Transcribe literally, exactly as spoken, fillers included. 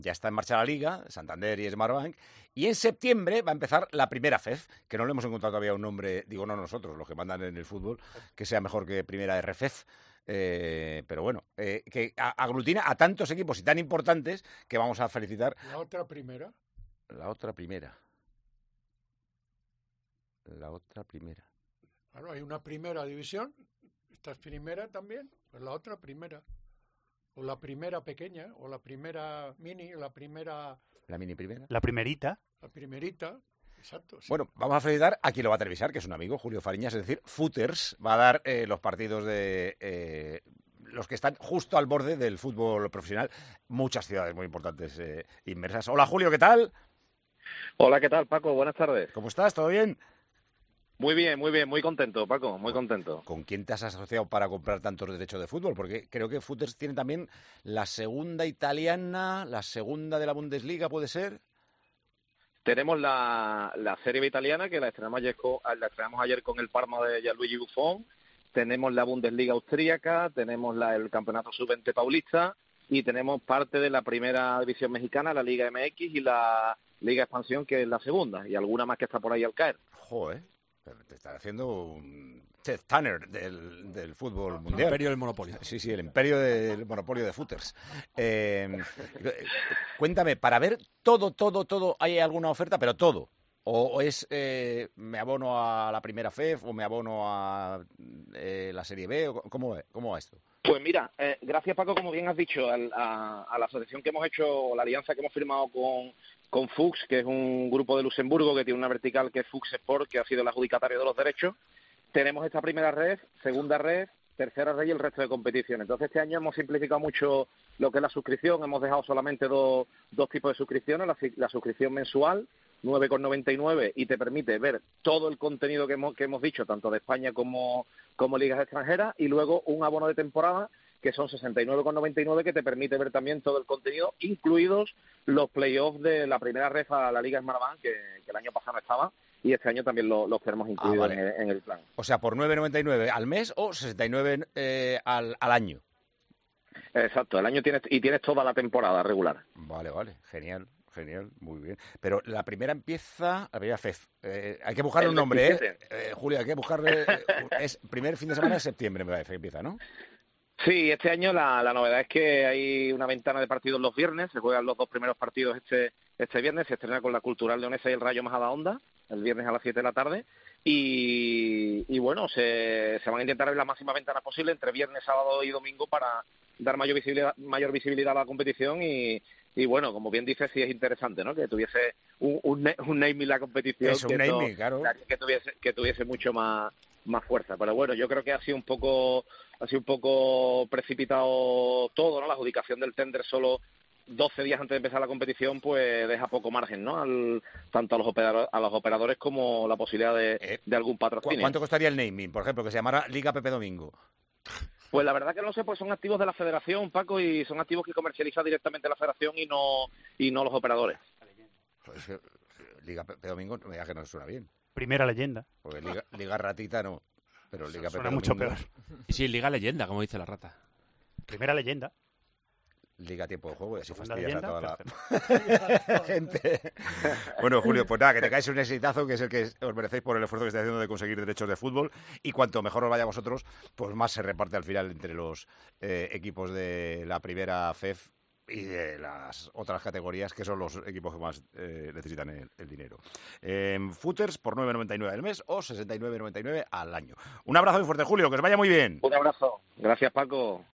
ya está en marcha la Liga, Santander y Smartbank, y en septiembre va a empezar la primera F E F, que no le hemos encontrado todavía un nombre, digo no nosotros, los que mandan en el fútbol, que sea mejor que primera R F E F. Eh, pero bueno, eh, que aglutina a tantos equipos y tan importantes que vamos a felicitar. La otra primera. La otra primera. La otra primera. Claro, hay una primera división. Esta es primera también. Pues la otra primera. O la primera pequeña, o la primera mini, o la primera... La mini primera. La primerita. La primerita. Exacto. Sí. Bueno, vamos a felicitar a quien lo va a televisar, que es un amigo, Julio Fariñas, es decir, Footers va a dar eh, los partidos de eh, los que están justo al borde del fútbol profesional. Muchas ciudades muy importantes eh, inmersas. Hola, Julio, ¿qué tal? Hola, ¿qué tal, Paco? Buenas tardes. ¿Cómo estás? ¿Todo bien? Muy bien, muy bien, muy contento, Paco, muy contento. ¿Con quién te has asociado para comprar tantos derechos de fútbol? Porque creo que Footers tiene también la segunda italiana, la segunda de la Bundesliga, ¿puede ser? Tenemos la, la Serie B italiana, que la estrenamos ayer con, la estrenamos ayer con el Parma de Gianluigi Buffon. Tenemos la Bundesliga austríaca, tenemos la, el Campeonato sub veinte paulista y tenemos parte de la primera división mexicana, la Liga M X y la Liga Expansión, que es la segunda, y alguna más que está por ahí al caer. Joder, te están haciendo un Ted Turner del, del fútbol mundial. El imperio del monopolio. Sí, sí, el imperio del monopolio de footers. Eh, cuéntame, para ver todo, todo, todo, ¿hay alguna oferta? Pero todo. ¿O, o es eh, me abono a la primera F E F o me abono a eh, la Serie B? O ¿cómo, ¿Cómo va esto? Pues mira, eh, gracias Paco, como bien has dicho, al, a, a la asociación que hemos hecho, la alianza que hemos firmado con, con Fuchs, que es un grupo de Luxemburgo que tiene una vertical que es Fuchs Sport, que ha sido el adjudicatario de los derechos. Tenemos esta primera red, segunda red, tercera red y el resto de competiciones. Entonces este año hemos simplificado mucho lo que es la suscripción, hemos dejado solamente dos, dos tipos de suscripciones, la, la suscripción mensual, nueve con noventa y nueve, y te permite ver todo el contenido que hemos, que hemos dicho, tanto de España como, como ligas extranjeras, y luego un abono de temporada, que son sesenta y nueve con noventa y nueve, que te permite ver también todo el contenido, incluidos los playoffs de la primera red a la Liga Smartbank, que, que el año pasado no estaba, y este año también los lo tenemos incluidos ah, vale. en, el, en el plan. O sea, por nueve noventa y nueve al mes o sesenta y nueve eh, al, al año. Exacto, el año tienes y tienes toda la temporada regular. Vale, vale, genial. Genial, muy bien. Pero la primera empieza, la primera F E F. Eh, hay que buscarle un nombre, ¿eh? ¿eh? Julio, hay que buscarle... Eh, es primer fin de semana de septiembre, me parece que empieza, ¿no? Sí, este año la, la novedad es que hay una ventana de partidos los viernes, se juegan los dos primeros partidos este este viernes, se estrena con la Cultural Leonesa y el Rayo Majadahonda, el viernes a las siete de la tarde, y, y bueno, se, se van a intentar ver las máximas ventanas posibles entre viernes, sábado y domingo para dar mayor visibilidad, mayor visibilidad a la competición y, y bueno, como bien dices, sí es interesante, ¿no? Que tuviese un, un, un naming la competición, es un que, naming, to, claro. que tuviese que tuviese mucho más más fuerza, pero bueno, yo creo que ha sido un poco ha sido un poco precipitado todo, ¿no? La adjudicación del tender solo doce días antes de empezar la competición, pues deja poco margen, ¿no? Al, tanto a los operadores, a los operadores como la posibilidad de, eh, de algún patrocinio. ¿Cuánto costaría el naming, por ejemplo, que se llamara Liga Pepe Domingo? Pues la verdad que no lo sé, pues son activos de la federación, Paco, y son activos que comercializa directamente la federación y no y no los operadores. Pues, Liga Pepe Domingo, me diga que no suena bien. Primera leyenda. Porque Liga, Liga Ratita no, pero Liga suena Pepe mucho Domingo... peor. Y sí, Liga Leyenda, como dice la rata. Primera leyenda. Liga Tiempo de Juego, y así Segunda fastidias leyenda, a toda la gente. Bueno, Julio, pues nada, que tengáis un exitazo, que es el que os merecéis por el esfuerzo que estáis haciendo de conseguir derechos de fútbol, y cuanto mejor os vaya a vosotros, pues más se reparte al final entre los eh, equipos de la primera F E F y de las otras categorías, que son los equipos que más eh, necesitan el, el dinero. Eh, Footers por nueve noventa y nueve al mes o sesenta y nueve noventa y nueve al año. Un abrazo muy fuerte, Julio, que os vaya muy bien. Un abrazo. Gracias, Paco.